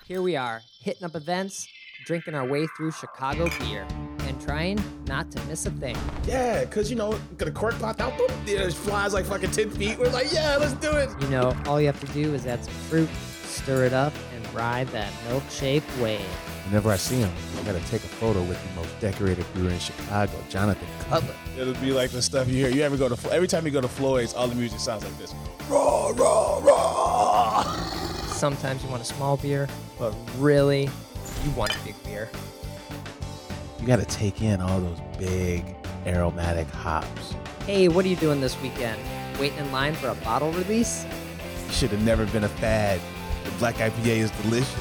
Here we are, hitting up events, drinking our way through Chicago beer, and trying not to miss a thing. Yeah, because, get a cork popped out, boom, it flies like fucking 10 feet. We're like, yeah, let's do it. All you have to do is add some fruit, stir it up, and ride that milkshake wave. Whenever I see him, I gotta take a photo with the most decorated brewer in Chicago, Jonathan Cutler. It'll be like the stuff you hear. You ever every time you go to Floyd's, all the music sounds like this. Raw, raw, raw. Sometimes you want a small beer, but really, you want a big beer. You gotta take in all those big aromatic hops. Hey, what are you doing this weekend? Waiting in line for a bottle release? You should have never been a fad. The Black IPA is delicious.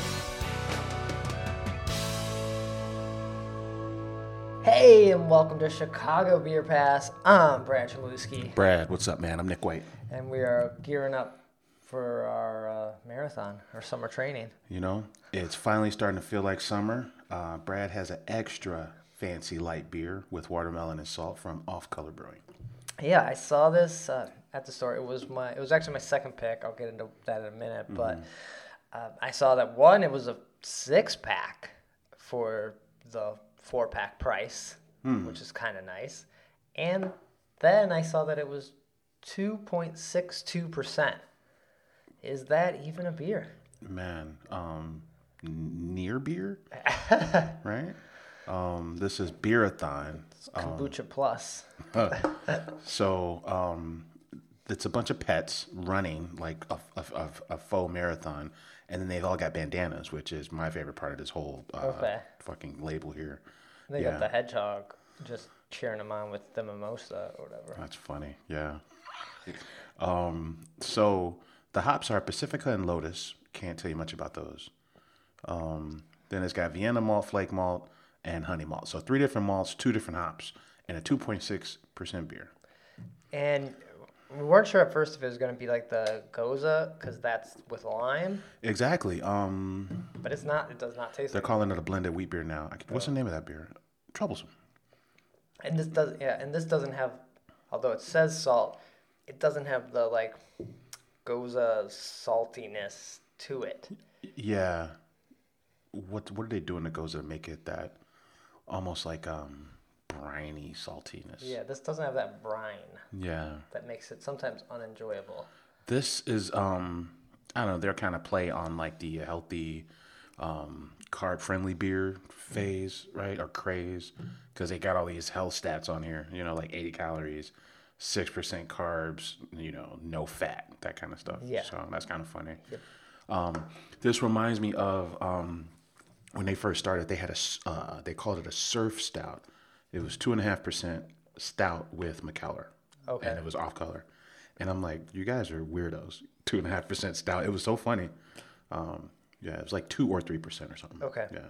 Hey, and welcome to Chicago Beer Pass. I'm Brad Chalewski, Brad, what's up, man? I'm Nick White. and we are gearing up for our marathon, our summer training. It's finally starting to feel like summer. Brad has an extra fancy light beer with watermelon and salt from Off Color Brewing. Yeah, I saw this at the store. It was actually my second pick. I'll get into that in a minute, but I saw that it was a 6-pack for the 4-pack price, which is kind of nice. And then I saw that it was 2.62%. Is that even a beer? Man, near beer, right? This is Beerathon. Kombucha Plus. So it's a bunch of pets running like a faux marathon, and then they've all got bandanas, which is my favorite part of this whole fucking label here. They got the hedgehog just cheering them on with the mimosa or whatever. That's funny, yeah. So the hops are Pacifica and Lotus. Can't tell you much about those. Then it's got Vienna malt, flake malt, and honey malt. So 3 different malts, 2 different hops, and a 2.6% beer. And we weren't sure at first if it was going to be like the Goza, because that's with lime. Exactly. But it's not. It does not taste They're like calling it a blended wheat beer now. What's the name of that beer? Troublesome. And this doesn't have, although it says salt, it doesn't have the like Goza saltiness to it. Yeah. What are they doing to Goza to make it that almost like briny saltiness? Yeah, this doesn't have that brine. Yeah. That makes it sometimes unenjoyable. This is I don't know, they're kind of play on like the healthy carb friendly beer phase, right? Or craze, because they got all these health stats on here, like 80 calories, 6% carbs, no fat, that kind of stuff. Yeah. So that's kind of funny. Yep. This reminds me of when they first started, they had they called it a surf stout. It was 2.5% stout with McKellar. Okay. And it was Off Color. And I'm like, you guys are weirdos. 2.5% stout. It was so funny. It was like 2 or 3% or something. Okay. Yeah.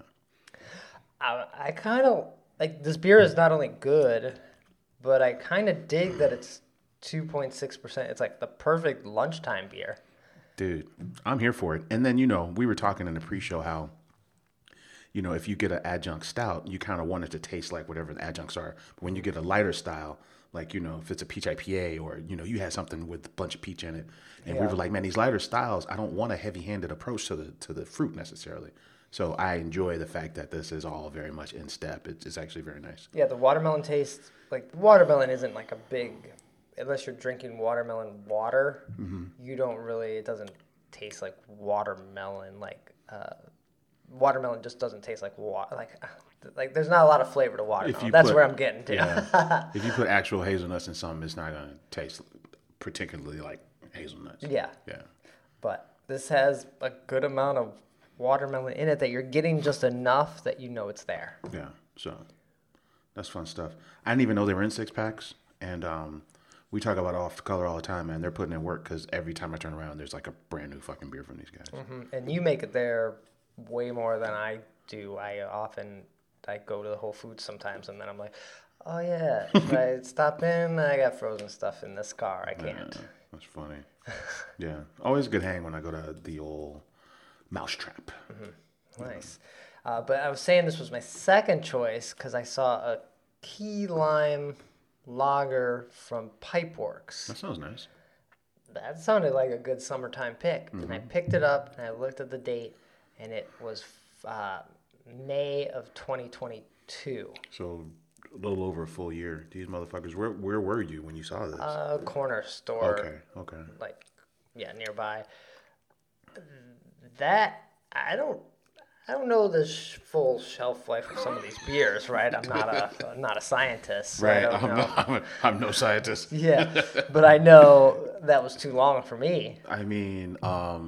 I kind of like this beer is not only good, but I kind of dig that it's 2.6%. It's like the perfect lunchtime beer. Dude, I'm here for it. And then, we were talking in the pre-show how, if you get an adjunct stout, you kind of want it to taste like whatever the adjuncts are. But when you get a lighter style, like, if it's a peach IPA or, you had something with a bunch of peach in it. And we were like, man, these lighter styles, I don't want a heavy-handed approach to the fruit necessarily. So I enjoy the fact that this is all very much in step. It's actually very nice. Yeah, the watermelon taste, like watermelon isn't like a big, unless you're drinking watermelon water, it doesn't taste like watermelon. Like watermelon just doesn't taste like water. Like there's not a lot of flavor to watermelon. That's where I'm getting to. Yeah. If you put actual hazelnuts in something, it's not going to taste particularly like hazelnuts. Yeah. Yeah. But this has a good amount of watermelon in it that you're getting just enough that it's there. Yeah. So that's fun stuff. I didn't even know they were in 6-packs. And we talk about Off Color all the time, man. They're putting in work because every time I turn around, there's like a brand new fucking beer from these guys. Mm-hmm. And you make it there way more than I do. I go to the Whole Foods sometimes, and then I'm like, oh yeah, should I stop in? I got frozen stuff in this car. I can't. That's funny. Yeah. Always a good hang when I go to the old Mousetrap. Mm-hmm. Nice. But I was saying this was my second choice because I saw a key lime lager from Pipeworks. That sounds nice. That sounded like a good summertime pick. Mm-hmm. And I picked it up and I looked at the date and it was May of 2022. So a little over a full year. These motherfuckers. Where were you when you saw this? Corner store. Okay. Like, nearby. That I don't know the full shelf life of some of these beers, right? I'm not a scientist. So Right. I don't know. I'm no scientist. Yeah, but I know that was too long for me. I mean, I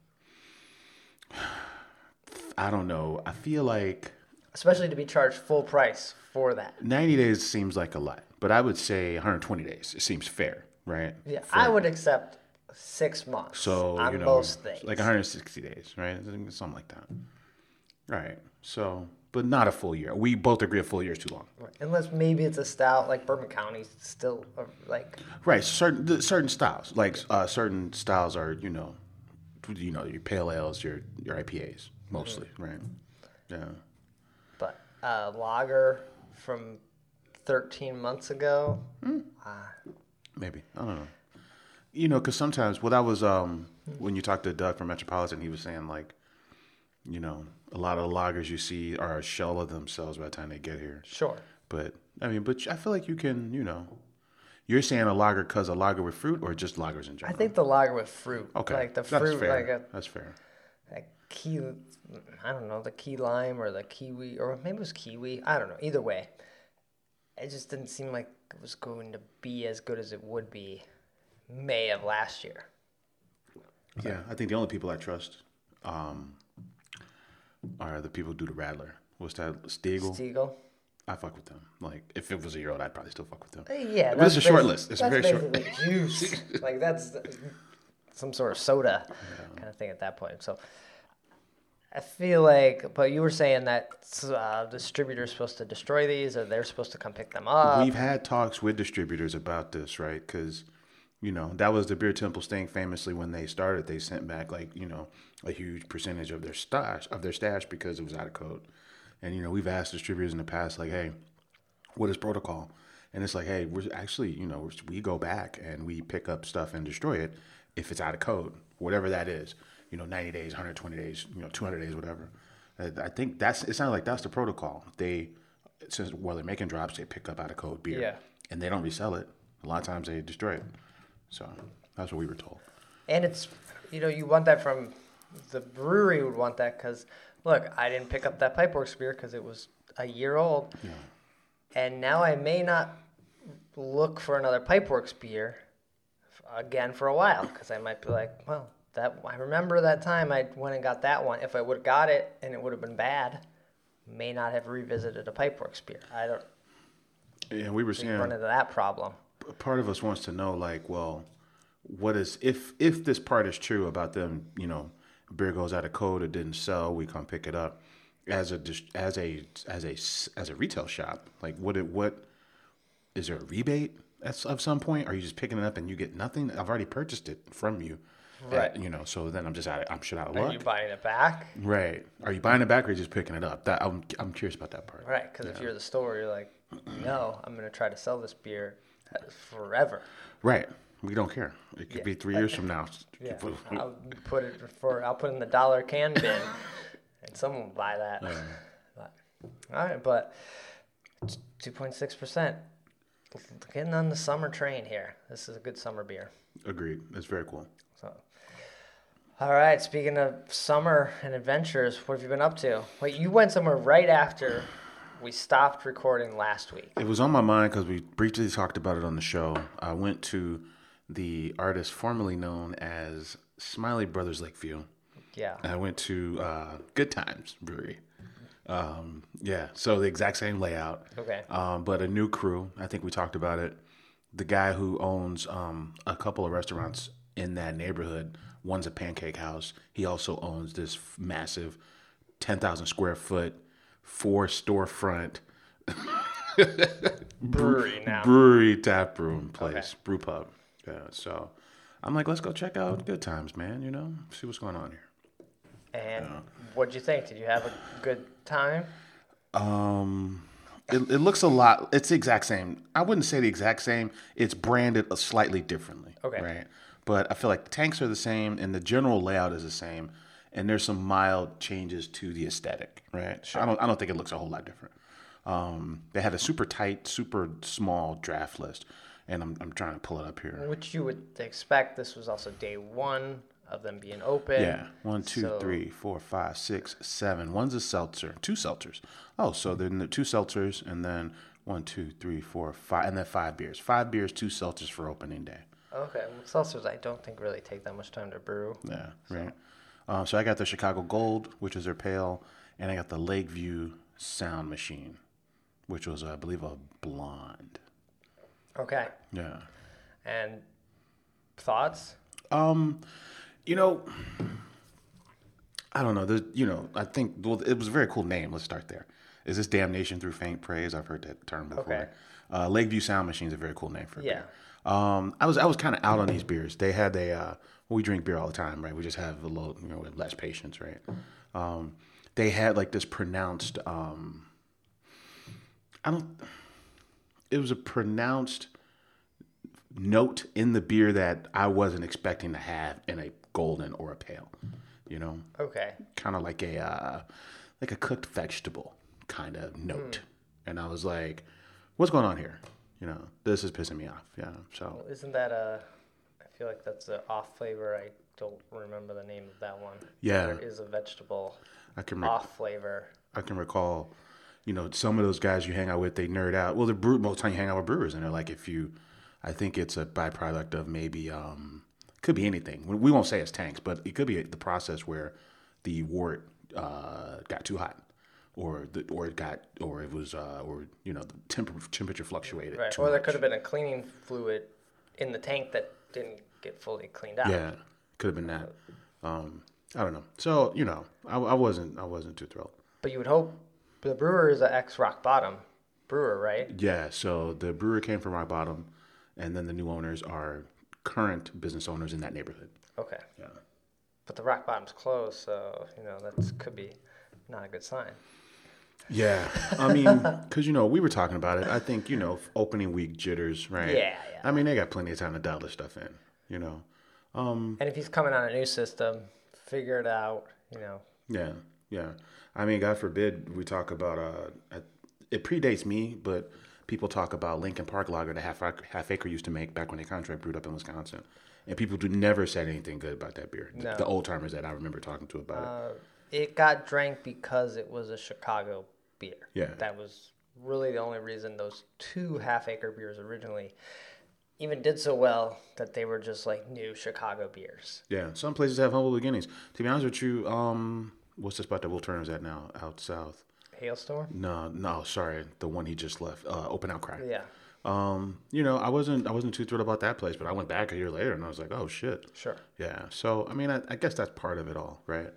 don't know. I feel like Especially to be charged full price for that. 90 days seems like a lot, but I would say 120 days. It seems fair, right? Yeah, I would accept 6 months So, on most things. like 160 days, right? Something like that. Right. So, but not a full year. We both agree a full year is too long. Right. Unless maybe it's a stout, like Bourbon County's still like. Right. Certain styles, like certain styles are, your pale ales, your IPAs mostly, right? Yeah. But lager from 13 months ago. Maybe. I don't know. Because sometimes, that was when you talked to Doug from Metropolitan, he was saying, like, a lot of the lagers you see are a shell of themselves by the time they get here. Sure. But I feel like you can, you're saying a lager because a lager with fruit or just lagers in general? I think the lager with fruit. Okay. Like the That's fruit, fair. That's fair. like key, I don't know, the key lime or the kiwi, or maybe it was kiwi. I don't know. Either way, it just didn't seem like it was going to be as good as it would be May of last year. Yeah, I think the only people I trust are the people who do the Radler. What's that? Stiegel? I fuck with them. Like, if it was a year old, I'd probably still fuck with them. Yeah, but it's a short list. It's that's very short. basically juice. Like, that's some sort of soda kind of thing at that point. So I feel like, but you were saying that distributors supposed to destroy these, or they're supposed to come pick them up. We've had talks with distributors about this, right? Because, that was the Beer Temple thing famously when they started. They sent back, like, a huge percentage of their stash because it was out of code. And, we've asked distributors in the past, like, hey, what is protocol? And it's like, hey, we're actually, we go back and we pick up stuff and destroy it if it's out of code, whatever that is. 90 days, 120 days, 200 days, whatever. I think it sounds like that's the protocol. While they're making drops, they pick up out of code beer. Yeah. And they don't resell it. A lot of times they destroy it. So that's what we were told. And it's, you want that from the brewery would want that because, look, I didn't pick up that Pipeworks beer because it was a year old. Yeah. And now I may not look for another Pipeworks beer again for a while because I might be like, well, I remember that time I went and got that one. If I would have got it and it would have been bad, may not have revisited a Pipeworks beer. I don't. Yeah, we were saying run into that problem. Part of us wants to know, like, well, what is if this part is true about them? Beer goes out of code, it didn't sell, we come pick it up. As a retail shop, like, what is there a rebate of some point? Are you just picking it up and you get nothing? I've already purchased it from you. Right. So then I'm shit out of Are luck. you buying it back? Right. Are you buying it back or are you just picking it up? I'm curious about that part. Right, because if you're the store, you're like, no, I'm going to try to sell this beer forever. Right. We don't care. It could be 3 years from now. Yeah. I'll put in the $1 can bin, and someone will buy that. But, all right, but 2.6%. Getting on the summer train here. This is a good summer beer. Agreed. That's very cool. So, all right. Speaking of summer and adventures, what have you been up to? Wait, you went somewhere right after we stopped recording last week. It was on my mind because we briefly talked about it on the show. I went to the artist formerly known as Smiley Brothers Lakeview. Yeah. I went to Good Times Brewery. So the exact same layout. Okay. But a new crew. I think we talked about it. The guy who owns a couple of restaurants in that neighborhood, one's a pancake house. He also owns this massive 10,000 square foot, 4 storefront brewery tap room place, okay. brew pub. Yeah, so I'm like, let's go check out Good Times, man. See what's going on here. And what'd you think? Did you have a good time? It looks a lot. It's the exact same. I wouldn't say the exact same. It's branded slightly differently. Okay. Right. But I feel like the tanks are the same and the general layout is the same. and there's some mild changes to the aesthetic, right? Sure. I don't think it looks a whole lot different. They had a super tight, super small draft list, and I'm trying to pull it up here. Which you would expect. This was also day one of them being open. Yeah, 1, 2, 3, 4, 5, 6, 7. One's a seltzer, 2 seltzers. Oh, so then the 2 seltzers, and then 1, 2, 3, 4, 5, and then 5 beers. 5 beers, 2 seltzers for opening day. Okay, well, seltzers I don't think really take that much time to brew. Yeah, right. So I got the Chicago Gold, which is their pale, and I got the Lakeview Sound Machine, which was, I believe, a blonde. Okay. Yeah. And thoughts? You know, I don't know. There's, I think, well, it was a very cool name. Let's start there. Is this Damnation Through Faint Praise? I've heard that term before. Okay. Lakeview Sound Machine is a very cool name for a beer. I was kind of out on these beers. They had we drink beer all the time, right? We just have a little, less patience, right? They had like this pronounced, it was a pronounced note in the beer that I wasn't expecting to have in a golden or a pale, Okay. kind of like a cooked vegetable kind of note. And I was like, what's going on here? This is pissing me off. Yeah. So Well, isn't that I feel like that's an off flavor. I don't remember the name of that one. Yeah. There is a vegetable I can off flavor. I can recall, some of those guys you hang out with, they nerd out. Well, most of the time you hang out with brewers, and they're like, I think it's a byproduct of maybe, could be anything. We won't say it's tanks, but it could be the process where the wort got too hot, or the temperature fluctuated. Right. too Or there much. could have been a cleaning fluid in the tank that didn't get fully cleaned out. Yeah, could have been that. I don't know. So I wasn't too thrilled. But you would hope the brewer is an ex Rock Bottom brewer, right? Yeah. So the brewer came from Rock Bottom, and then the new owners are current business owners in that neighborhood. Okay. Yeah. But the Rock Bottom's closed, so that could be not a good sign. Yeah, I mean, because we were talking about it. I think opening week jitters, right? Yeah. I mean, they got plenty of time to dial this stuff in. And if he's coming on a new system, figure it out. Yeah. I mean, God forbid we talk about it predates me, but people talk about Lincoln Park Lager, the Half Acre used to make back when they contract brewed up in Wisconsin, and people never said anything good about that beer. No. The old timers that I remember talking to about it. It got drank because it was a Chicago beer. Yeah. That was really the only reason those 2 Half Acre beers originally even did so well, that they were just like new Chicago beers. Yeah, some places have humble beginnings. To be honest with you, what's the spot that Will Turner's at now, out south? Hailstorm? No, sorry, the one he just left, Open Outcry. Yeah. I wasn't too thrilled about that place, but I went back a year later and I was like, oh shit. Sure. Yeah. So I mean, I guess that's part of it all, right?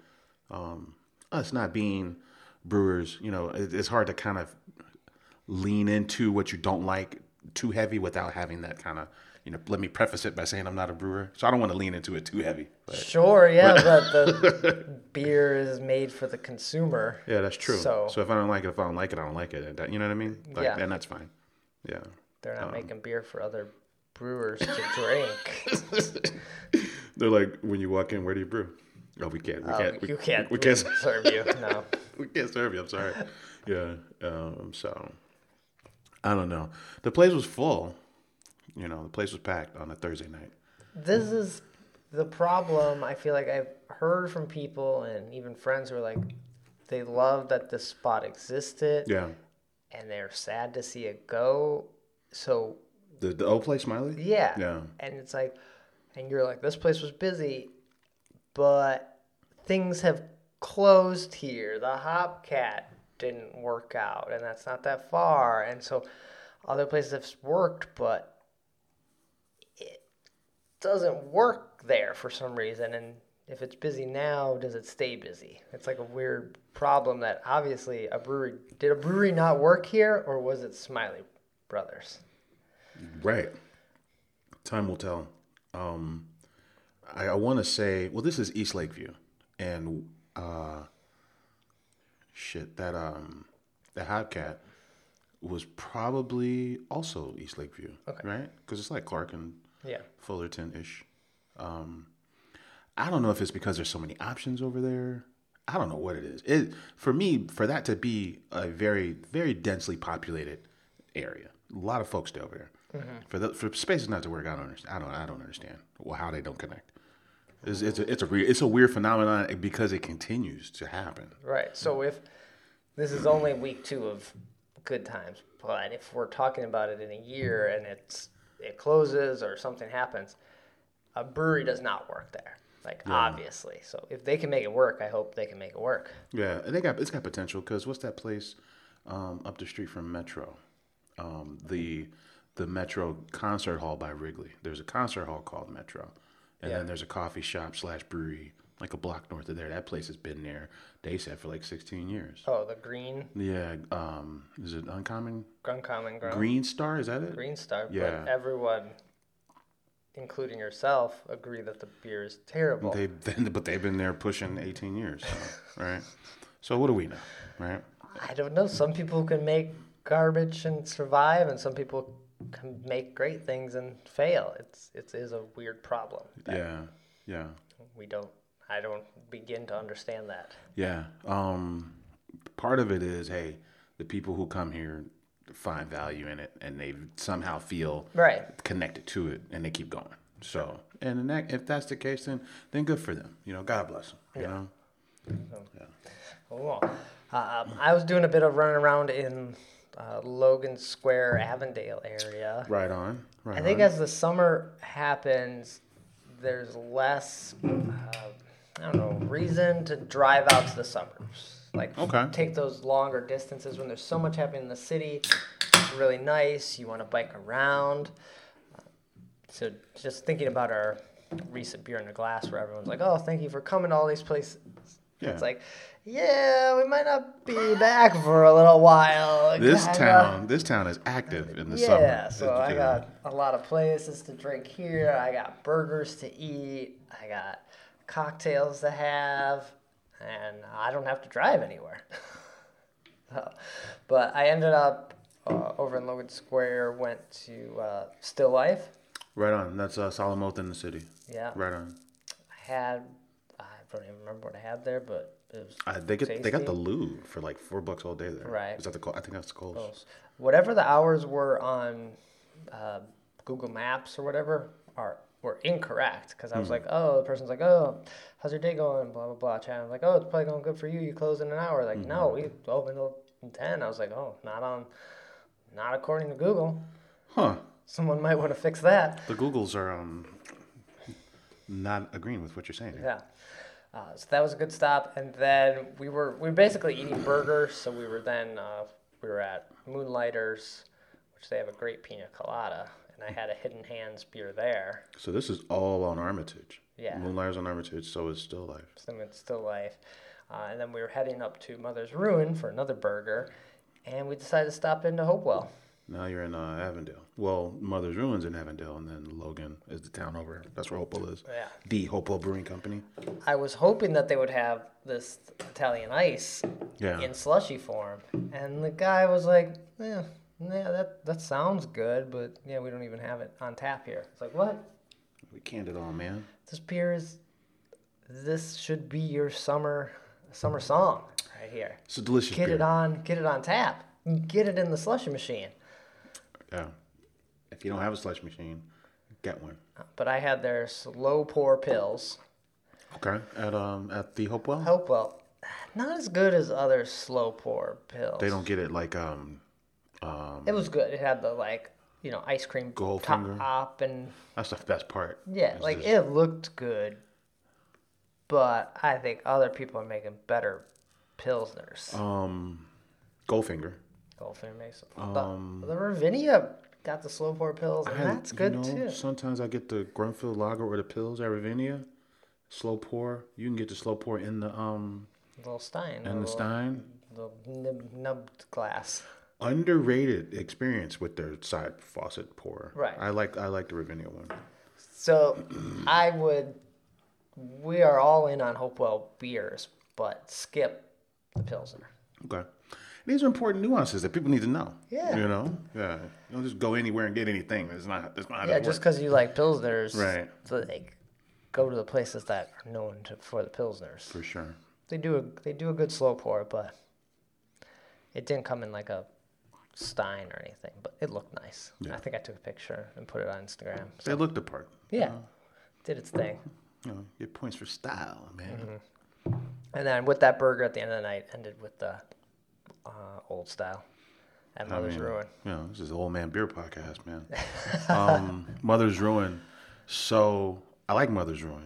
Us not being brewers, it's hard to kind of lean into what you don't like too heavy without having that kind of, let me preface it by saying I'm not a brewer, so I don't want to lean into it too heavy. But. Sure, yeah, but the beer is made for the consumer. Yeah, that's true. So if I don't like it, I don't like it. And you know what I mean? Yeah. And that's fine. Yeah. They're not making beer for other brewers to drink. They're like, when you walk in, where do you brew? Oh, we can't. You can't. We can't serve you. No. We can't serve you. I'm sorry. Yeah. So I don't know. The place was full. The place was packed on a Thursday night. This is the problem. I feel like I've heard from people and even friends who are like, they love that this spot existed. Yeah. And they're sad to see it go. So The old place, Smiley? yeah. Yeah. And it's like, and you're like, this place was busy, but things have closed here. The Hopcat didn't work out, and that's not that far. And so other places have worked, but it doesn't work there for some reason. And if it's busy now, does it stay busy? It's like a weird problem that obviously did a brewery not work here, or was it Smiley Brothers? Right. Time will tell. I want to say, well, this is East Lakeview, and that Hopcat was probably also East Lakeview, Okay. right? Because it's like Clark and Yeah. Fullerton-ish. I don't know if it's because there's so many options over there. I don't know what it is. For me, for that to be a very, very densely populated area, a lot of folks stay over there. For spaces not to work, I don't understand. I don't understand how they don't connect. It's a weird phenomenon because it continues to happen. Right. So if this is only week 2 of Good Times, but if we're talking about it in a year and it closes or something happens, a brewery does not work there. Obviously. So if they can make it work, I hope they can make it work. Yeah, and it's got potential because what's that place up the street from Metro? The Metro Concert Hall by Wrigley. There's a concert hall called Metro. And then there's a coffee shop / brewery like a block north of there. That place has been there, they said, for like 16 years. Oh, the Green? Yeah. Is it Uncommon? Uncommon Ground. Green Star, is that it? Green Star. Yeah. But everyone, including yourself, agree that the beer is terrible. But they've been there pushing 18 years, right? So what do we know, right? I don't know. Some people can make garbage and survive, and some people can make great things and fail. It is a weird problem. Yeah. I don't begin to understand that. Yeah. Part of it is, hey, the people who come here find value in it and they somehow feel connected to it and they keep going. So, and if that's the case, then good for them. God bless them. You know. Yeah. Cool. I was doing a bit of running around in Logan Square, Avondale area. Right on. I think as the summer happens, there's less, reason to drive out to the suburbs. Take those longer distances when there's so much happening in the city. It's really nice. You want to bike around. So just thinking about our recent Beer in a Glass where everyone's like, oh, thank you for coming to all these places. Yeah. It's like, yeah, we might not be back for a little while. This town is active in the summer. Yeah, so I got a lot of places to drink here. I got burgers to eat. I got cocktails to have, and I don't have to drive anywhere. But I ended up over in Logan Square, went to Still Life. Right on. That's Solomon in the city. Yeah. Right on. I don't even remember what I had there, but it was they got the Louvre for like $4 all day there. Right. Is that I think that's Kohl's. Whatever the hours were on Google Maps or whatever were incorrect because I was like, oh, the person's like, oh, how's your day going? Blah blah blah. Chat. I'm like, oh, it's probably going good for you. You close in an hour. Like, no, we open till 10. I was like, oh, not according to Google. Huh. Someone might want to fix that. The Googles are not agreeing with what you're saying here. Yeah. So that was a good stop, and then we were basically eating burgers. So we were at Moonlighters, which they have a great pina colada, and I had a Hidden Hands beer there. So this is all on Armitage. Yeah. Moonlighters on Armitage, so is Still Life. So it's Still Life, and then we were heading up to Mother's Ruin for another burger, and we decided to stop into Hopewell. Now you're in Avondale. Well, Mother's Ruin's in Avondale, and then Logan is the town over. That's where Hopewell is. Yeah. The Hopewell Brewing Company. I was hoping that they would have this Italian ice in slushy form, and the guy was like, yeah, that sounds good, but yeah, we don't even have it on tap here. It's like, what? We canned it all, man. This should be your summer song right here. It's a delicious beer. Get it on tap. Get it in the slushy machine. Yeah. If you don't have a slush machine, get one. But I had their slow pour pills. Okay. At the Hopewell? Hopewell. Not as good as other slow pour pills. They don't get it like it was good. It had the ice cream Goldfinger top and that's the best part. Yeah, it looked good. But I think other people are making better pilsners. Goldfinger. Goldfinger makes the Ravinia got the slow pour pills, and that's good too. Sometimes I get the Grunfeld Lager or the pills at Ravinia. Slow pour. You can get the slow pour in the little Stein. The Stein. The nubbed glass. Underrated experience with their side faucet pour. Right. I like the Ravinia one. So we are all in on Hopewell beers, but skip the Pilsner. Okay. These are important nuances that people need to know. Yeah. Yeah. You don't just go anywhere and get anything. It's not how just because you like Pilsners. Right. So go to the places that are known for the Pilsners. For sure. They do a good slow pour, but it didn't come in like a Stein or anything, but it looked nice. Yeah. I think I took a picture and put it on Instagram. So, They looked the part. yeah, did its thing. Get points for style, man. Mm-hmm. And then with that burger at the end of the night, ended with the old style at Mother's Ruin. This is the Old Man Beer Podcast, man. Mother's Ruin. So I like Mother's Ruin,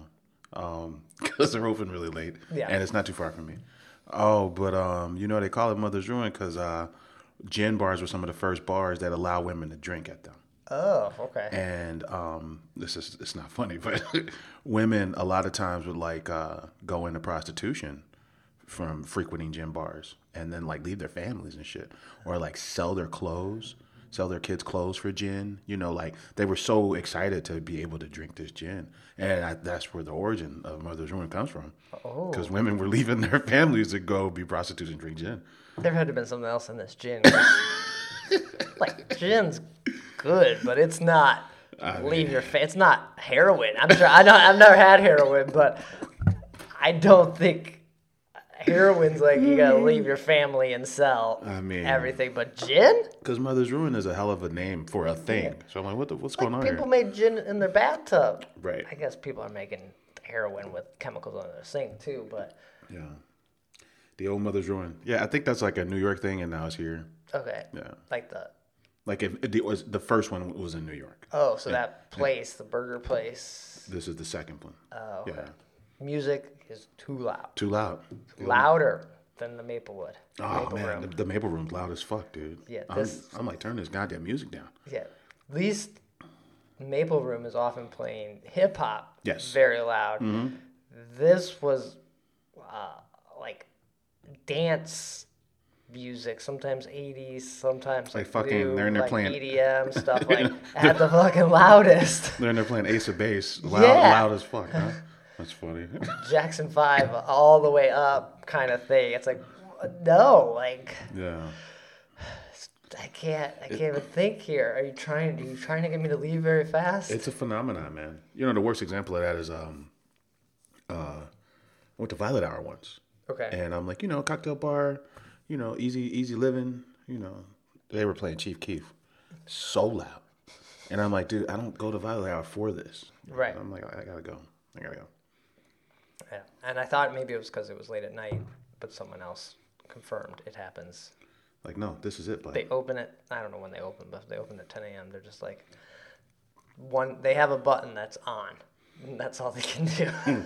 because they're open really late, and it's not too far from me. Oh, but they call it Mother's Ruin because gin bars were some of the first bars that allow women to drink at them. Oh, okay. And it's not funny, but women a lot of times would like go into prostitution from frequenting gin bars, and then like leave their families and shit, or like sell their kids' clothes for gin. Like they were so excited to be able to drink this gin, and that's where the origin of Mother's Ruin comes from. Oh, because women were leaving their families to go be prostitutes and drink gin. There had to have been something else in this gin. Like gin's good, but it's not. It's not heroin. I'm sure. I've never had heroin, but I don't think heroin's like you gotta leave your family and sell everything. But gin? Because Mother's Ruin is a hell of a name for a thing. Yeah. So I'm like, what's going on here? People made gin in their bathtub. Right. I guess people are making heroin with chemicals on their sink too, but. Yeah. The old Mother's Ruin. Yeah, I think that's like a New York thing, and now it's here. Okay. Yeah. Like if it was the first one was in New York. Oh, so that place, the burger place. This is the second one. Oh, okay. Yeah. Music is too loud. Too loud. Louder than the Maplewood. Oh, man. The Maple Room's loud as fuck, dude. Yeah. I'm like, turn this goddamn music down. Yeah. At least Maple Room is often playing hip-hop. Yes. Very loud. Mm-hmm. This was like dance music, sometimes 80s, sometimes like fucking, they're in there playing EDM stuff, like at the fucking loudest. They're in there playing Ace of Base, loud as fuck, huh? That's funny. Jackson 5 all the way up kind of thing. It's like, no, like, yeah. I can't even think here. Are you trying to get me to leave very fast? It's a phenomenon, man. The worst example of that is I went to Violet Hour once. Okay. And I'm like, cocktail bar, easy living, They were playing Chief Keef. So loud. And I'm like, dude, I don't go to Violet Hour for this. Right. And I'm like, I gotta go. Yeah. And I thought maybe it was because it was late at night, but someone else confirmed it happens. Like, no, this is it, bud. They open it, I don't know when they open, but if they open at 10 a.m., they're just like, they have a button that's on. And that's all they can do.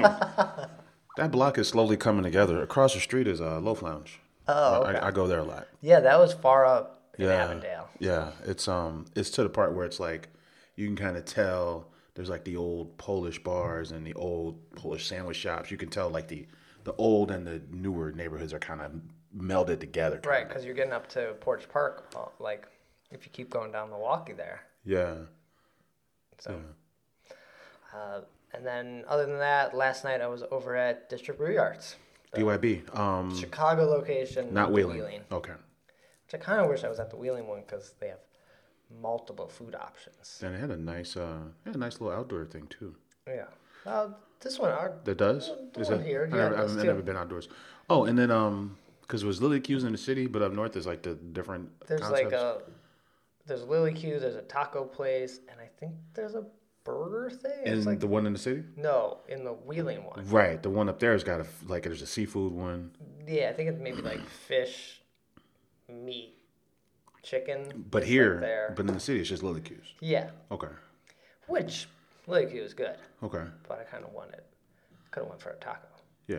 That block is slowly coming together. Across the street is Loaf Lounge. Oh, okay. I go there a lot. Yeah, that was far up in Avondale. Yeah, it's to the part where it's like you can kind of tell there's like the old Polish bars and the old Polish sandwich shops. You can tell like the old and the newer neighborhoods are kind of melded together. Right, because you're getting up to Porch Park, like if you keep going down Milwaukee there. Yeah. So. Yeah. And then, other than that, last night I was over at District Brew Yards. DYB. Chicago location. Not Wheeling. Okay. Which I kind of wish I was at the Wheeling one because they have multiple food options. And it had a nice little outdoor thing too. Yeah. This one, that does? Is that here? Yeah, I've never been outdoors. Oh, and then because it was Lily Q's in the city, but up north there's like the different. There's concepts. There's Lily Q's. There's a taco place, and I think there's a burger thing. And the one in the city? No, in the Wheeling one. Right, the one up there has got there's a seafood one. Yeah, I think it's maybe like fish, meat, chicken. But here, but in the city, it's just Lily Q's. Yeah. Okay. Which Lily Q is good. Okay. But I kind of could have went for a taco. Yeah.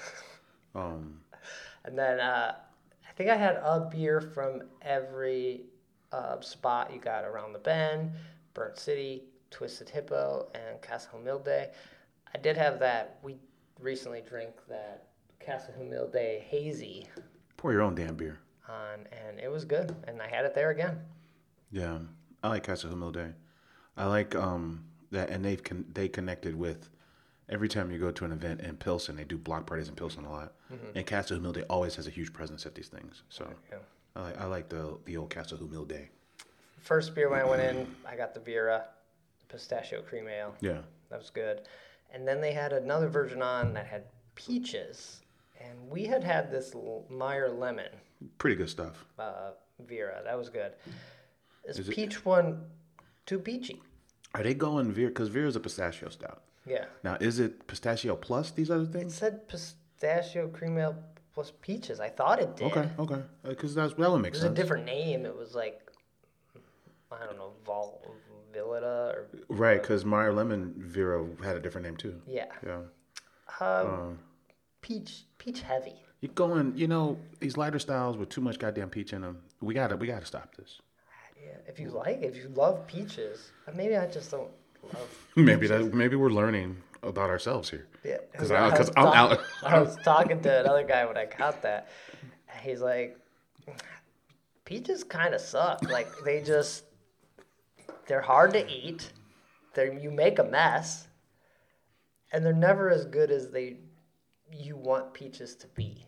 And then I think I had a beer from every spot you got around the bend, Burnt City, Twisted Hippo, and Casa Humilde. I did have that. We recently drank that Casa Humilde Hazy. Pour your own damn beer. And it was good. And I had it there again. Yeah, I like Casa Humilde. I like that, and they connected with. Every time you go to an event in Pilsen, they do block parties in Pilsen a lot. Mm-hmm. And Casa Humilde always has a huge presence at these things. So I like the old Casa Humilde. First beer when I went in, I got the Vera. pistachio cream ale. Yeah. That was good. And then they had another version on that had peaches. And we had this Meyer lemon Pretty good stuff. Vera. That was good. Is Is it- peach one too peachy? Are they going Vera? Because Vera's a pistachio stout. Yeah. Now, is it pistachio plus these other It things? said pistachio cream ale plus peaches. I thought it did. Okay. Because that would make It was sense. a different name. It was like, I don't know, Villita or... Right, because Meyer Lemon Vera had a different name too. Yeah. Yeah. Peach heavy. You going, these lighter styles with too much goddamn peach in them. We gotta stop this. Yeah. If you love peaches, maybe I just don't love... Maybe we're learning about ourselves here. Yeah. Because I was I'm out. I was talking to another guy when I got that. He's like, peaches kind of suck. Like, they're hard to eat. You make a mess. And they're never as good as you want peaches to be.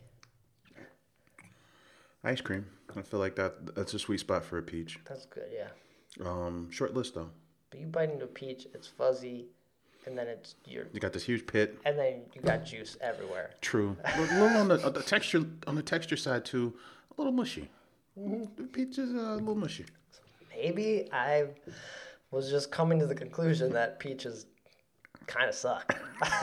Ice cream. I feel like that's a sweet spot for a peach. That's good, yeah. Short list though. But you bite into a peach, it's fuzzy, and then You got this huge pit. and then you got juice everywhere. True. A little on the texture side too. A little mushy. The peach is a little mushy. Maybe I was just coming to the conclusion that peaches kind of suck.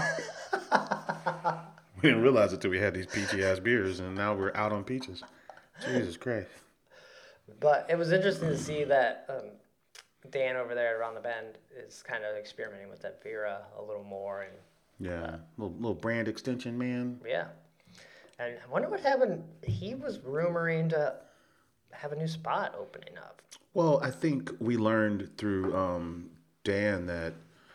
We didn't realize it till we had these peachy ass beers, and now we're out on peaches. Jesus Christ. But it was interesting to see that Dan over there around the bend is kind of experimenting with that Vera a little more. And Yeah, little brand extension, man. yeah. And I wonder what happened. He was rumoring to have a new spot opening up. Well, I think we learned through Dan that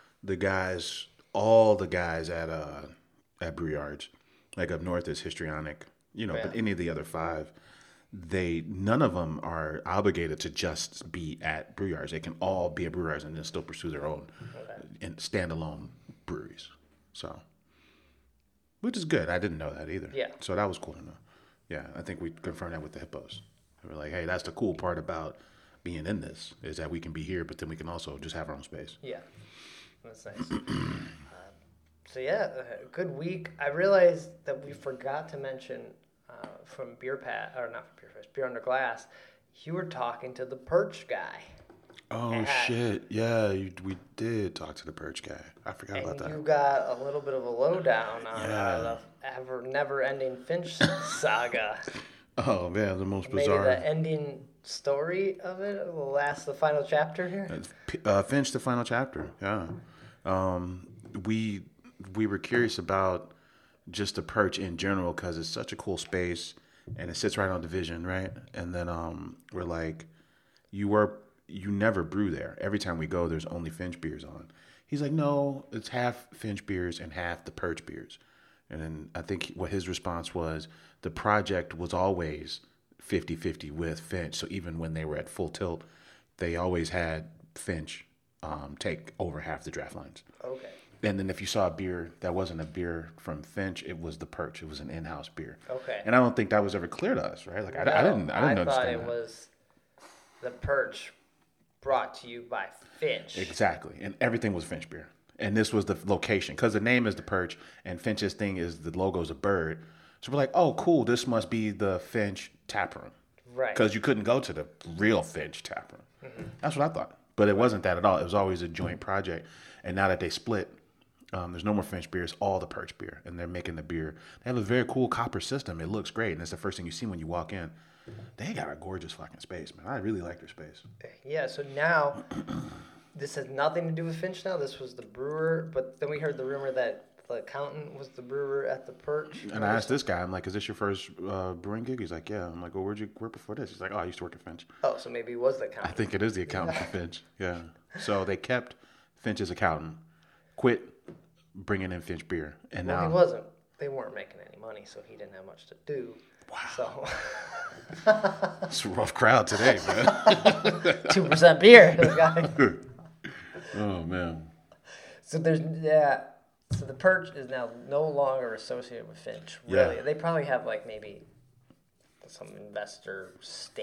all the guys at Brew Yards, like up north is Histrionic, but any of the other five, none of them are obligated to just be at brew yards. They can all be at brew yards and then still pursue their own and standalone breweries. So, which is good. I didn't know that either. Yeah. So that was cool to know. Yeah, I think we confirmed that with the Hippos. They were like, hey, that's the cool part about being in this is that we can be here, but then we can also just have our own space. Yeah, that's nice. So yeah, good week. I realized that we forgot to mention from Beer Under Glass, you were talking to the Perch guy. Oh, shit. Yeah, we did talk to the Perch guy. I forgot about that. And you got a little bit of a lowdown on Yeah. the never-ending Finch saga. Oh, man, the most Maybe bizarre. the ending story of it, the final chapter here. Finch, the final chapter. Yeah. We were curious about just the Perch in general because it's such a cool space and it sits right on Division, right? And then we're like, you never brew there. Every time we go, there's only Finch beers on. He's like, no, it's half Finch beers and half the Perch beers. And then I think what his response was, the project was always 50-50 with Finch. So even when they were at full tilt, they always had Finch take over half the draft lines. Okay. And then if you saw a beer that wasn't a beer from Finch, it was the Perch. It was an in-house beer. Okay. And I don't think that was ever clear to us, right? Like I didn't I understand thought it that. was the Perch brought to you by Finch. Exactly. And everything was Finch beer. And this was the location because the name is the Perch and Finch's thing is the logo's a bird. So we're like, oh, cool. This must be the Finch tap room. Right. Because you couldn't go to the real Finch tap room. Mm-hmm. That's what I thought. But it wasn't that at all. It was always a joint project. And now that they split, there's no more Finch beer. It's all the Perch beer. And they're making the beer. They have a very cool copper system. It looks great. And it's the first thing you see when you walk in. They got a gorgeous fucking space, man. I really like their space. Yeah, so now this has nothing to do with Finch now. This was the brewer. But then we heard the rumor that the accountant was the brewer at the Perch. And I asked this guy, I'm like, is this your first brewing gig? He's like, yeah. I'm like, well, where'd you work before this? He's like, oh, I used to work at Finch. Oh, so maybe he was the I accountant. think it is the accountant for Finch. Yeah. So they kept Finch's accountant, quit bringing in Finch beer. And Well, now he wasn't. They weren't making any money, so he didn't have much to do. Wow. So it's a rough crowd today, man. 2% beer. This guy. Oh, man. So so the Perch is now no longer associated with Finch. Really, Yeah. they probably have like maybe some investor stake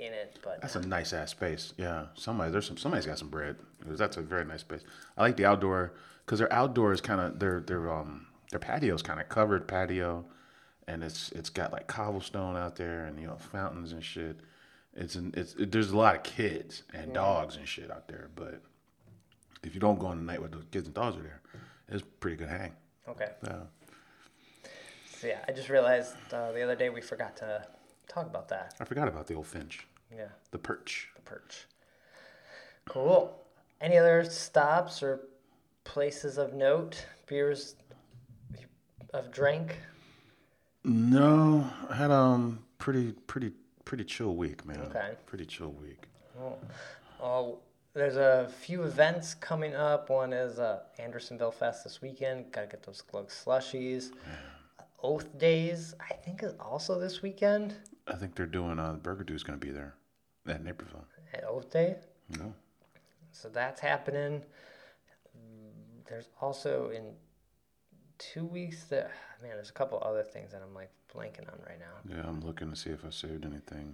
in it. But That's a nice ass space. Yeah, somebody's got some bread. 'Cause that's a very nice space. I like the outdoor because their outdoor is kind of their patio's kind of covered patio, and it's got like cobblestone out there and fountains and shit. There's a lot of kids and dogs and shit out there, but if you don't go on the night where the kids and dogs are there, it's a pretty good hang. okay. Yeah. So yeah, I just realized the other day we forgot to talk about that. I forgot about the old finch, Yeah, the perch. the perch. Cool. Any other stops or places of note? Beers of drink? No, I had pretty chill week, man. Okay. Pretty chill week. Oh, there's a few events coming up. One is Andersonville Fest this weekend. Got to get those Glug slushies. Oath Days, I think, is also this weekend. I think they're doing Burger Dude's going to be there at Naperville. At Oath Day. No. So that's happening. There's also in 2 weeks there's a couple other things that I'm like blanking on right now. Yeah, I'm looking to see if I saved anything.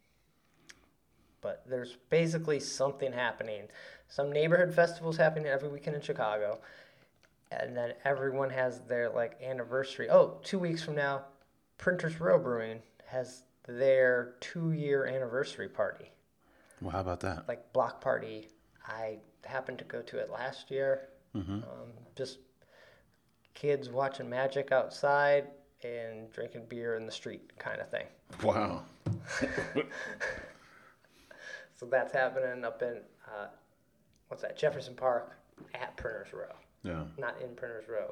But there's basically something happening. Some neighborhood festivals happening every weekend in Chicago. And then everyone has their like anniversary. 2 weeks from now, Printers Row Brewing has their 2-year anniversary party. Well, how about that? Like block party. I happened to go to it last year. Just kids watching magic outside and drinking beer in the street kind of thing. Wow. So that's happening up in, Jefferson Park at Printers Row. Yeah. Not in Printers Row.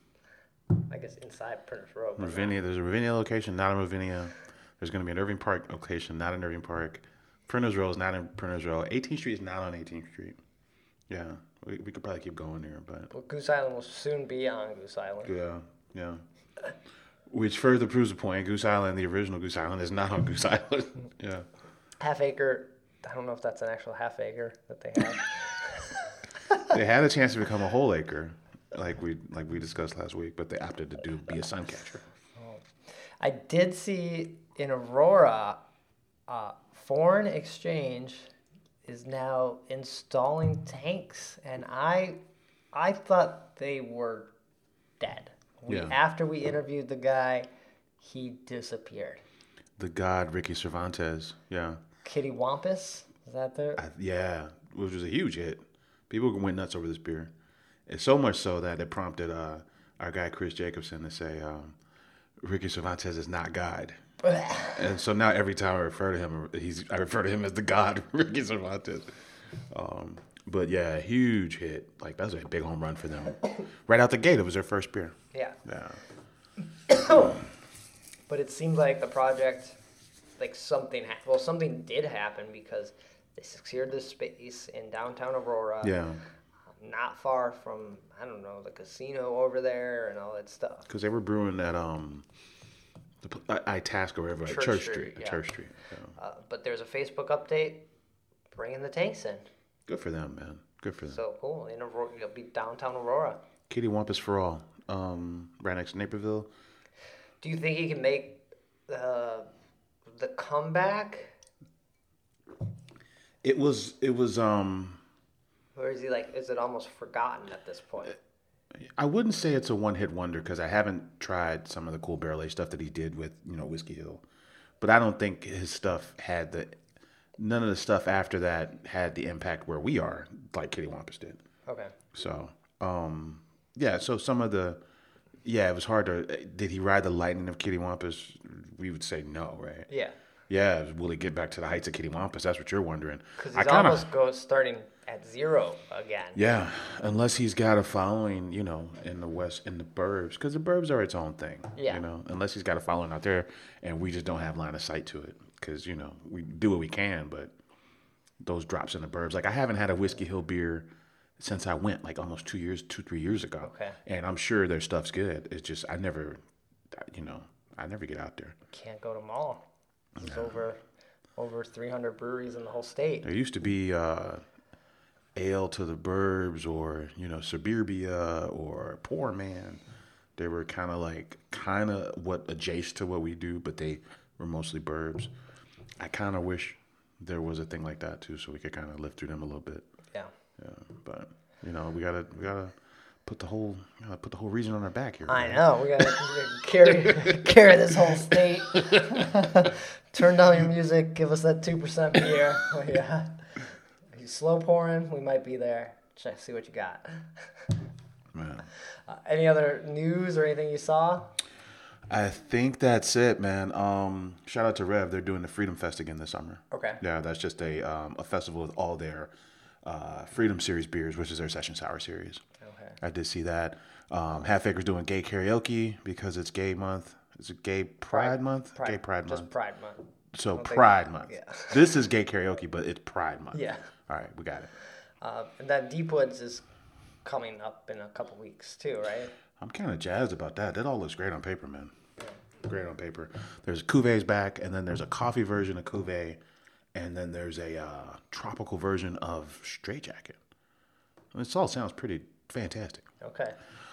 I guess inside Printers Row. Ravinia, there's a Ravinia location, not in Ravinia. There's going to be an Irving Park location, not in Irving Park. Printers Row is not in Printers Row. 18th Street is not on 18th Street. Yeah, we could probably keep going there, but... Well, Goose Island will soon be on Goose Island. Yeah. Which further proves the point. Goose Island, the original Goose Island, is not on Goose Island. Yeah. Half acre, I don't know if that's an actual half acre that they have. They had a chance to become a whole acre, like we discussed last week, but they opted to be a sun catcher. I did see in Aurora, Foreign Exchange is now installing tanks, and I thought they were dead. After we interviewed the guy, he disappeared. The god Ricky Cervantes, yeah. Kitty Wampus, is that there? Yeah, which was a huge hit. People went nuts over this beer. It's so much so that it prompted our guy Chris Jacobson to say, Ricky Cervantes is not God. And so now every time I refer to him, I refer to him as the God, Ricky Cervantes. But yeah, huge hit. Like, that was a big home run for them. Right out the gate, it was their first beer. Yeah. Yeah. But it seemed like the project, like something did happen because they secured this space in downtown Aurora. Yeah. Not far from, I don't know, the casino over there and all that stuff. Because they were brewing at Itasca or whatever, Church Street. Yeah. Church Street. Yeah. But there's a Facebook update bringing the tanks in. Good for them, man. Good for them. So cool. In Aurora, it'll be downtown Aurora. Kitty Wampus for all. Right next to Naperville. Do you think he can make the comeback? It was Or is it almost forgotten at this point? I wouldn't say it's a one-hit wonder because I haven't tried some of the cool barrel aged stuff that he did with, Whiskey Hill. But I don't think his stuff none of the stuff after that had the impact where we are, like Kitty Wampus did. Okay. So, so some of it was hard did he ride the lightning of Kitty Wampus? We would say no, right? Yeah. Yeah, will he get back to the heights of Kitty Wampus? That's what you're wondering. Because he's almost starting at zero again. Yeah, unless he's got a following, in the West, in the burbs, because the burbs are its own thing. Yeah. Unless he's got a following out there, and we just don't have line of sight to it, because we do what we can, but those drops in the burbs, like I haven't had a Whiskey Hill beer since I went, like almost 3 years ago. Okay. And I'm sure their stuff's good. It's just I never get out there. Can't go to them all. There's over 300 breweries in the whole state. There used to be Ale to the Burbs or, Suburbia or Poor Man. They were kind of what adjacent to what we do, but they were mostly burbs. I kind of wish there was a thing like that too, so we could kind of live through them a little bit. Yeah. Yeah, but we gotta put the whole region on our back here. I man. know. We gotta carry this whole state. Turn down your music. Give us that 2% beer. Yeah. If you slow pouring, we might be there. Check, see what you got. Man. Any other news or anything you saw? I think that's it, man. Shout out to Rev. They're doing the Freedom Fest again this summer. Okay. Yeah, that's just a festival with all their Freedom Series beers, which is their Session Sour series. Okay. I did see that. Half Acre's doing gay karaoke because it's Gay Month. Is it Gay Pride Month? Gay Pride Month. Just Pride Month. So Pride Month. Yeah. This is gay karaoke, but it's Pride Month. Yeah. All right, we got it. And that Deep Woods is coming up in a couple weeks too, right? I'm kind of jazzed about that. That all looks great on paper, man. Great on paper. There's Cuvées back, and then there's a coffee version of Cuvée, and then there's a tropical version of Straight Jacket. This all sounds pretty fantastic. Okay.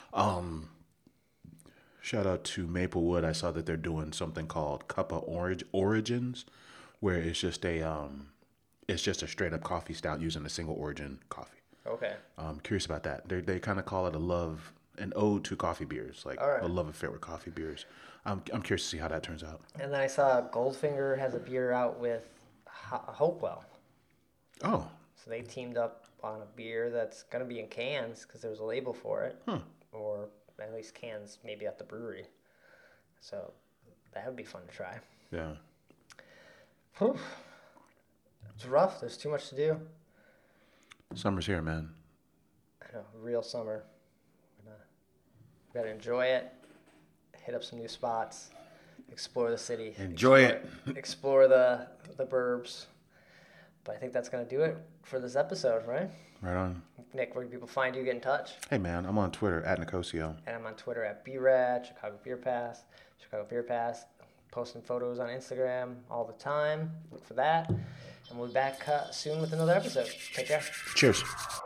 Shout out to Maplewood. I saw that they're doing something called Cuppa Origins, where it's just a straight up coffee stout using a single origin coffee. Okay. I'm curious about that. They kind of call it an ode to coffee beers, like All right. a love affair with coffee beers. I'm curious to see how that turns out. And then I saw Goldfinger has a beer out with Hopewell. Oh, So they teamed up on a beer that's going to be in cans because there was a label for it. Or at least cans maybe at the brewery. So that would be fun to try. yeah. Whew. It's rough. There's too much to do. Summer's here, man. I know, real summer. We gotta enjoy it. Hit up some new spots. Explore the city. Enjoy it. Explore the burbs. But I think that's gonna do it for this episode, right? Right on. Nick, where do people find you? Get in touch. Hey, man, I'm on Twitter at Nicosio. And I'm on Twitter at BRAD, Chicago Beer Pass. Posting photos on Instagram all the time. Look for that. And we'll be back soon with another episode. Take care. Cheers.